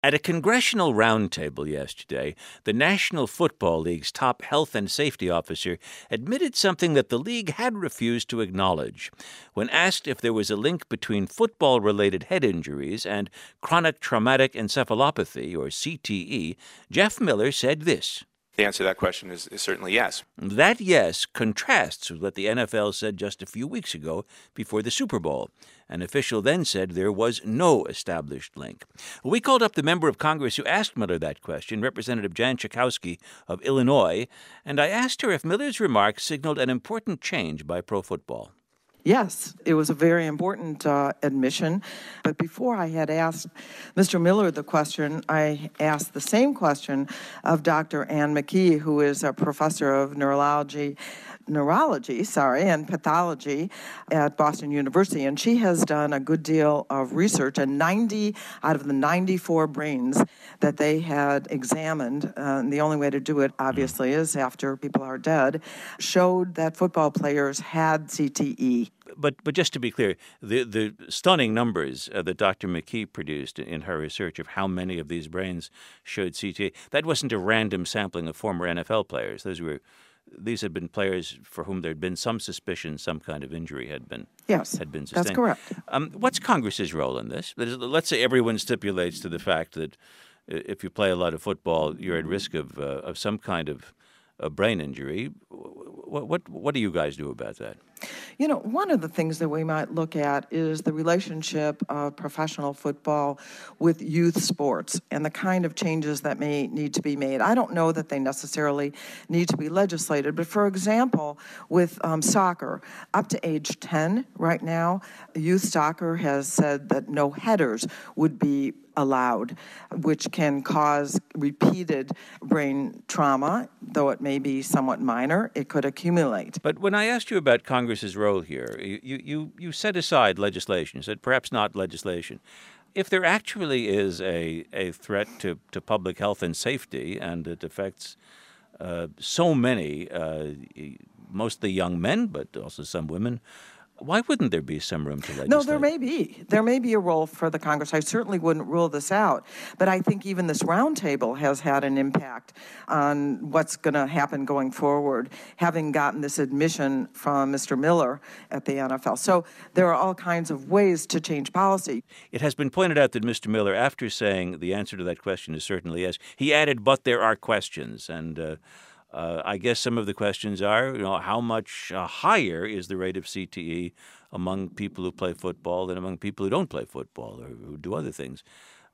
At a congressional roundtable yesterday, the National Football League's top health and safety officer admitted something that the league had refused to acknowledge. When asked if there was a link between football-related head injuries and chronic traumatic encephalopathy, or CTE, Jeff Miller said this. The answer to that question is certainly yes. That yes contrasts with what the NFL said just a few weeks ago before the Super Bowl. An official then said there was no established link. We called up the member of Congress who asked Miller that question, Representative Jan Schakowsky of Illinois, and I asked her if Miller's remarks signaled an important change by pro football. Yes, it was a very important admission. But before I had asked Mr. Miller the question, I asked the same question of Dr. Ann McKee, who is a professor of neurology and pathology at Boston University. And she has done a good deal of research, and 90 out of the 94 brains that they had examined, and the only way to do it, obviously, is after people are dead, showed that football players had CTE. But just to be clear, the stunning numbers that Dr. McKee produced in her research of how many of these brains showed CTE, that wasn't a random sampling of former NFL players. These had been players for whom there had been some suspicion some kind of injury had been sustained. That's correct. What's Congress's role in this? Let's say everyone stipulates to the fact that if you play a lot of football, you're at risk of some kind of a brain injury. What do you guys do about that? You know, one of the things that we might look at is the relationship of professional football with youth sports and the kind of changes that may need to be made. I don't know that they necessarily need to be legislated, but for example, with soccer, up to age 10 right now, youth soccer has said that no headers would be allowed, which can cause repeated brain trauma, though it may be somewhat minor, it could accumulate. But when I asked you about Congress's role here, you set aside legislation. You said perhaps not legislation. If there actually is a threat to public health and safety, and it affects so many, mostly young men, but also some women, why wouldn't there be some room to legislate? No, there may be. There may be a role for the Congress. I certainly wouldn't rule this out. But I think even this roundtable has had an impact on what's going to happen going forward, having gotten this admission from Mr. Miller at the NFL. So there are all kinds of ways to change policy. It has been pointed out that Mr. Miller, after saying the answer to that question is certainly yes, he added, but there are questions. And I guess some of the questions are, how much higher is the rate of CTE among people who play football than among people who don't play football or who do other things?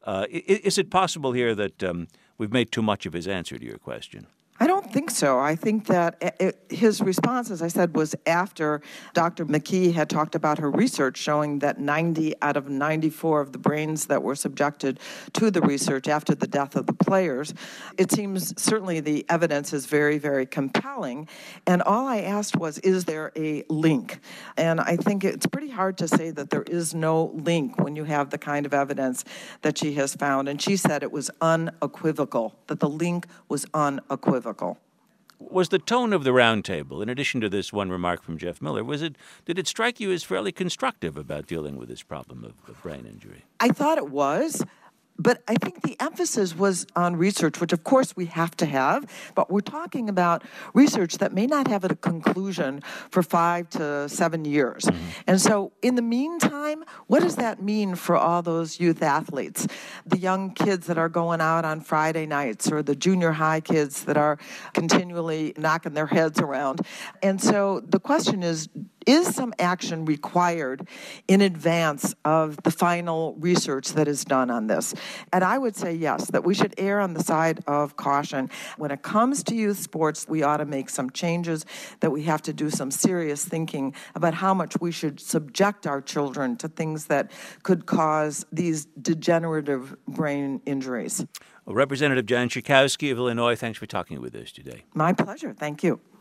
Is it possible here that we've made too much of his answer to your question? I don't think so. I think that his response, as I said, was after Dr. McKee had talked about her research showing that 90 out of 94 of the brains that were subjected to the research after the death of the players. It seems certainly the evidence is very, very compelling. And all I asked was, is there a link? And I think it's pretty hard to say that there is no link when you have the kind of evidence that she has found. And she said it was unequivocal, that the link was unequivocal. Was the tone of the roundtable, in addition to this one remark from Jeff Miller, did it strike you as fairly constructive about dealing with this problem of brain injury? I thought it was. But I think the emphasis was on research, which of course we have to have, but we're talking about research that may not have a conclusion for 5 to 7 years. Mm-hmm. And so in the meantime, what does that mean for all those youth athletes, the young kids that are going out on Friday nights, or the junior high kids that are continually knocking their heads around? And so the question is some action required in advance of the final research that is done on this? And I would say yes, that we should err on the side of caution. When it comes to youth sports, we ought to make some changes, that we have to do some serious thinking about how much we should subject our children to things that could cause these degenerative brain injuries. Well, Representative Jan Schakowsky of Illinois, thanks for talking with us today. My pleasure. Thank you.